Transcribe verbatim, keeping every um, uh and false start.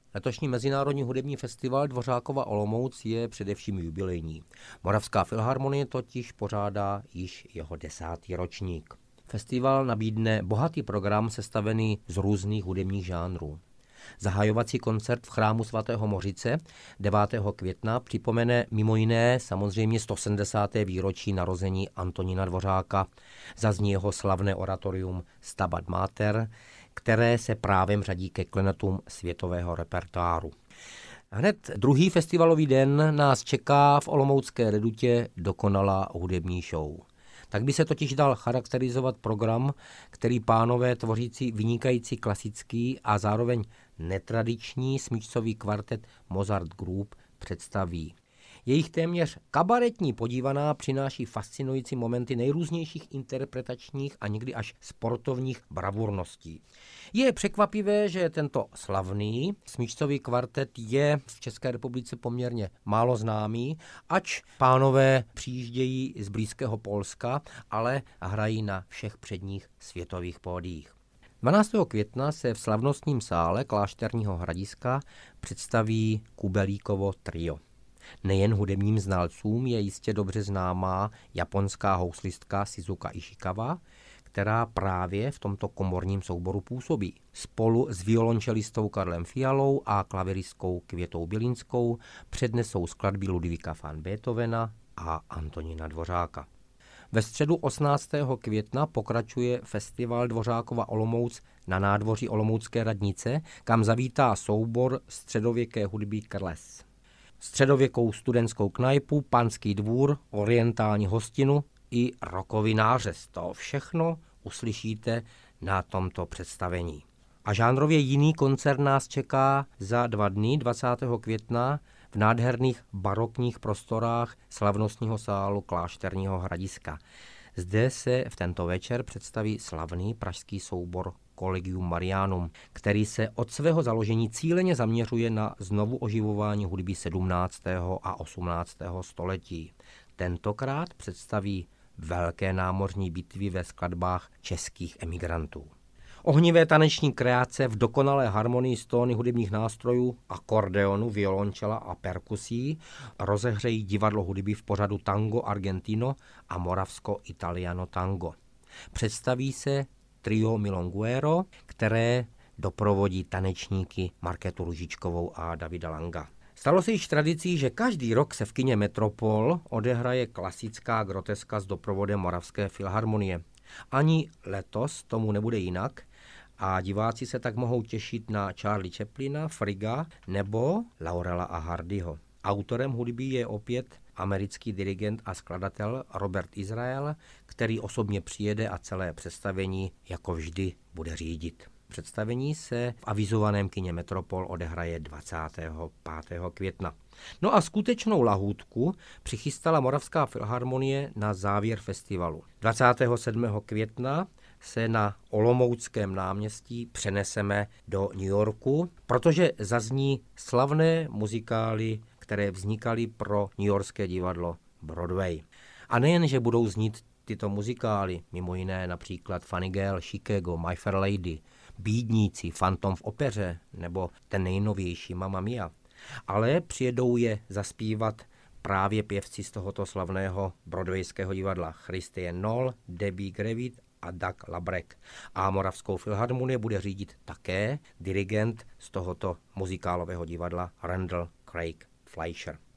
Letošní Mezinárodní hudební festival Dvořákova Olomouc je především jubilejní. Moravská filharmonie totiž pořádá již jeho desátý ročník. Festival nabídne bohatý program sestavený z různých hudebních žánrů. Zahajovací koncert v chrámu svatého Mořice devátého května připomene mimo jiné samozřejmě sto sedmdesáté výročí narození Antonína Dvořáka. Zazní jeho slavné oratorium Stabat Mater, které se právem řadí ke klenotům světového repertoáru. Hned druhý festivalový den nás čeká v olomoucké Redutě dokonalá hudební show. Tak by se totiž dal charakterizovat program, který pánové tvořící vynikající klasický a zároveň netradiční smyčcový kvartet Mozart Group představí. Jejich téměř kabaretní podívaná přináší fascinující momenty nejrůznějších interpretačních a někdy až sportovních bravurností. Je překvapivé, že tento slavný smyčcový kvartet je v České republice poměrně málo známý, ač pánové přijíždějí z blízkého Polska, ale hrají na všech předních světových pódiích. dvanáctého května se v slavnostním sále Klášterního Hradiska představí Kubelíkovo trio. Nejen hudebním znalcům je jistě dobře známá japonská houslistka Shizuka Ishikawa, která právě v tomto komorním souboru působí. Spolu s violončelistou Karlem Fialou a klaviristkou Květou Bělinskou přednesou skladby Ludvíka van Beethovena a Antonína Dvořáka. Ve středu osmnáctého května pokračuje festival Dvořákova Olomouc na nádvoří Olomoucké radnice, kam zavítá soubor středověké hudby Krles. Středověkou studentskou knajpu, panský dvůr, orientální hostinu i rockový nářez. To všechno uslyšíte na tomto představení. A žánrově jiný koncert nás čeká za dva dny, dvacátého května, v nádherných barokních prostorách slavnostního sálu Klášterního Hradiska. Zde se v tento večer představí slavný pražský soubor Collegium Marianum, který se od svého založení cíleně zaměřuje na znovu oživování hudby sedmnáctého a osmnáctého století. Tentokrát představí velké námořní bitvy ve skladbách českých emigrantů. Ohnivé taneční kreace v dokonalé harmonii s tóny hudebních nástrojů, akordeonu, violončela a perkusí rozehřejí divadlo hudby v pořadu Tango Argentino a Moravsko Italiano Tango. Představí se trio Milonguero, které doprovodí tanečníky Markétu Růžičkovou a Davida Langa. Stalo se již tradicí, že každý rok se v kině Metropol odehraje klasická groteska s doprovodem Moravské filharmonie. Ani letos tomu nebude jinak a diváci se tak mohou těšit na Charlie Chaplina, Frigga nebo Laurela a Hardyho. Autorem hudby je opět americký dirigent a skladatel Robert Israel, který osobně přijede a celé představení jako vždy bude řídit. Představení se v avizovaném kině Metropol odehraje dvacátého pátého května. No a skutečnou lahůdku přichystala Moravská filharmonie na závěr festivalu. dvacátého sedmého května se na Olomouckém náměstí přeneseme do New Yorku, protože zazní slavné muzikály, které vznikaly pro newyorské divadlo Broadway. A nejen, že budou znít tyto muzikály, mimo jiné například Funny Girl, Chicago, My Fair Lady, Bídníci, Fantom v opeře nebo ten nejnovější Mamma Mia, ale přijedou je zaspívat právě pěvci z tohoto slavného broadwayského divadla Christian Knoll, Debbie Grevitt a Doug Labrec. A Moravskou filharmonii bude řídit také dirigent z tohoto muzikálového divadla Randall Craig Fleischer.